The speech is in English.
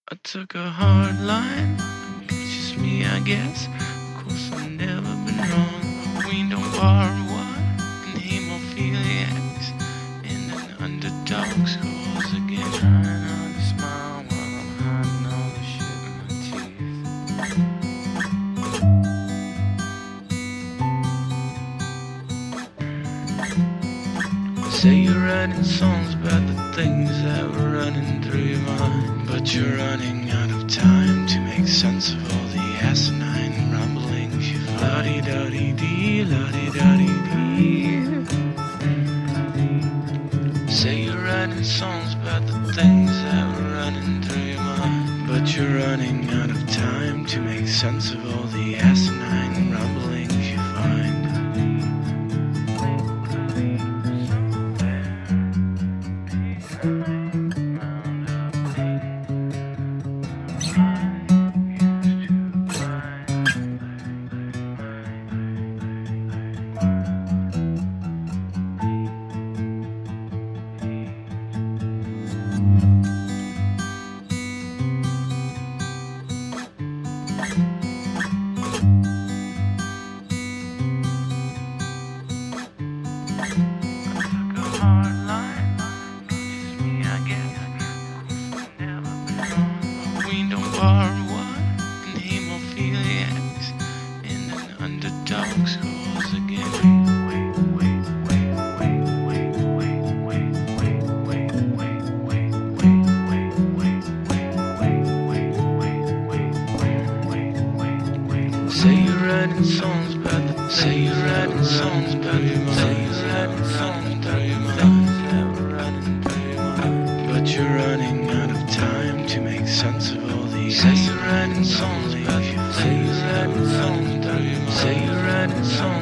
I took a hard line, it's just me, I guess. Of course, I've never been wrong. We don't borrow one in hemophiliacs in an underdog's cause again. Trying not to smile while I'm hiding all the shit in my teeth. Say you're writing songs about the things that were running through your mind, but you're running out of time to make sense of all the asinine rumblings. You la-di-da-di-dee, la-di-da-di-dee. Say you're writing songs about the things that were running through your mind, but you're running out of time to make sense of all the asinine rumblings you find. Underdog's cause again. Say you're writing songs about the say you're writing songs about your mind. Say you're writing songs about your mind that were running through your mind, but you're running out of time to make sense of all these. Say you're writing songs about your say you're writing songs about your mind. Say you're writing songs.